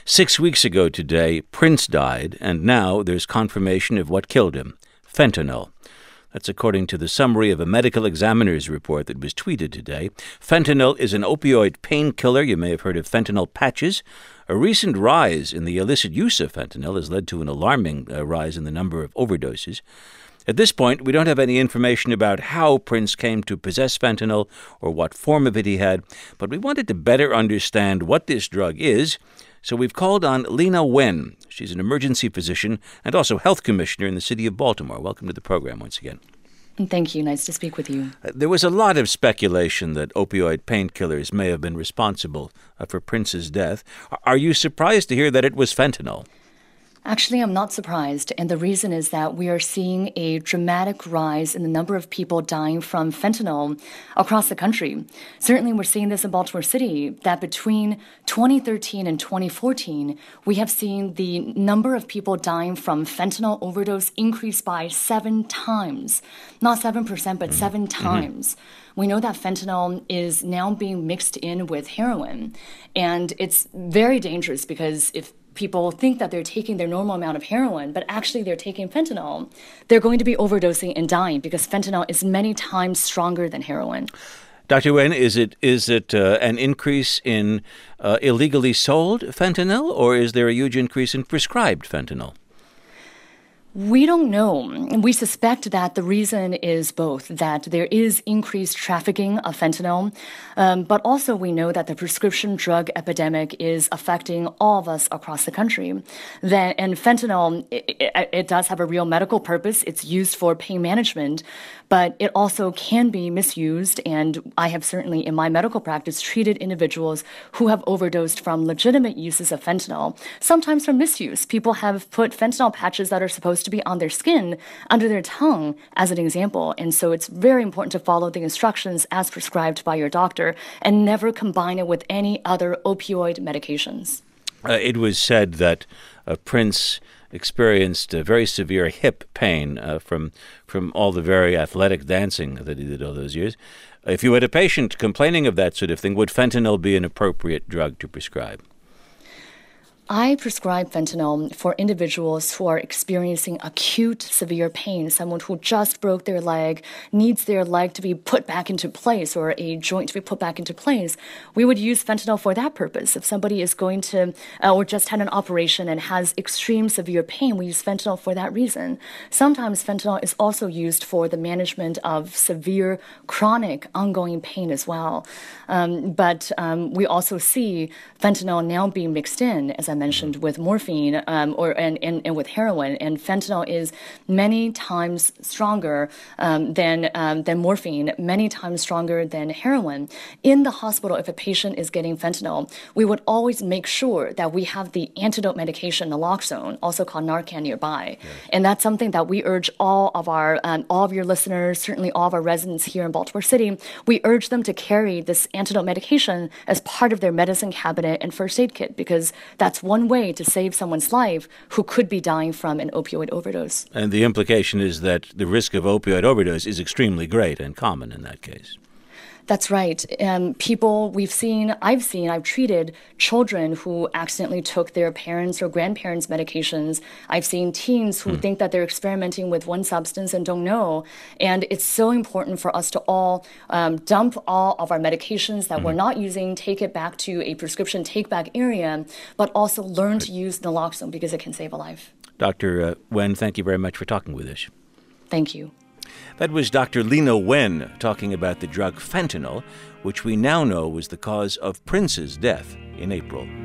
6 weeks ago today, Prince died, and now there's confirmation of what killed him: fentanyl. That's according to the summary of a medical examiner's report that was tweeted today. Fentanyl is an opioid painkiller. You may have heard of fentanyl patches. A recent rise in the illicit use of fentanyl has led to an alarming rise in the number of overdoses. At this point, we don't have any information about how Prince came to possess fentanyl or what form of it he had, but we wanted to better understand what this drug is, so we've called on Lena Wen. She's an emergency physician and also health commissioner in the city of Baltimore. Welcome to the program once again. Thank you. Nice to speak with you. There was a lot of speculation that opioid painkillers may have been responsible for Prince's death. Are you surprised to hear that it was fentanyl? Actually, I'm not surprised, and the reason is that we are seeing a dramatic rise in the number of people dying from fentanyl across the country. Certainly, we're seeing this in Baltimore City, that between 2013 and 2014, we have seen the number of people dying from fentanyl overdose increase by 7 times. Not 7%, but 7 times. We know that fentanyl is now being mixed in with heroin, and it's very dangerous because if people think that they're taking their normal amount of heroin, but actually they're taking fentanyl, they're going to be overdosing and dying because fentanyl is many times stronger than heroin. Dr. Wen, is it an increase in illegally sold fentanyl, or is there a huge increase in prescribed fentanyl? We don't know. We suspect that the reason is both, that there is increased trafficking of fentanyl, but also we know that the prescription drug epidemic is affecting all of us across the country. And fentanyl, it does have a real medical purpose. It's used for pain management, but it also can be misused, and I have certainly in my medical practice treated individuals who have overdosed from legitimate uses of fentanyl, sometimes from misuse. People have put fentanyl patches that are supposed to be on their skin, under their tongue, as an example. And so it's very important to follow the instructions as prescribed by your doctor and never combine it with any other opioid medications. It was said that Prince experienced a very severe hip pain from all the very athletic dancing that he did all those years. If you had a patient complaining of that sort of thing, would fentanyl be an appropriate drug to prescribe? I prescribe fentanyl for individuals who are experiencing acute severe pain, someone who just broke their leg, needs their leg to be put back into place or a joint to be put back into place. We would use fentanyl for that purpose. If somebody is going to or just had an operation and has extreme severe pain, we use fentanyl for that reason. Sometimes fentanyl is also used for the management of severe chronic ongoing pain as well. But we also see fentanyl now being mixed in, as I mentioned, with morphine and with heroin, and fentanyl is many times stronger than morphine, many times stronger than heroin. In the hospital, if a patient is getting fentanyl, we would always make sure that we have the antidote medication, naloxone, also called Narcan, nearby. Yes. And that's something that we urge all of your listeners, certainly all of our residents here in Baltimore City, we urge them to carry this antidote medication as part of their medicine cabinet and first aid kit, because that's one way to save someone's life who could be dying from an opioid overdose. And the implication is that the risk of opioid overdose is extremely great and common in that case. That's right. I've treated children who accidentally took their parents' or grandparents' medications. I've seen teens who think that they're experimenting with one substance and don't know. And it's so important for us to all dump all of our medications that we're not using, take it back to a prescription take-back area, but also learn to use naloxone because it can save a life. Dr. Wen, thank you very much for talking with us. Thank you. That was Dr. Lena Wen talking about the drug fentanyl, which we now know was the cause of Prince's death in April.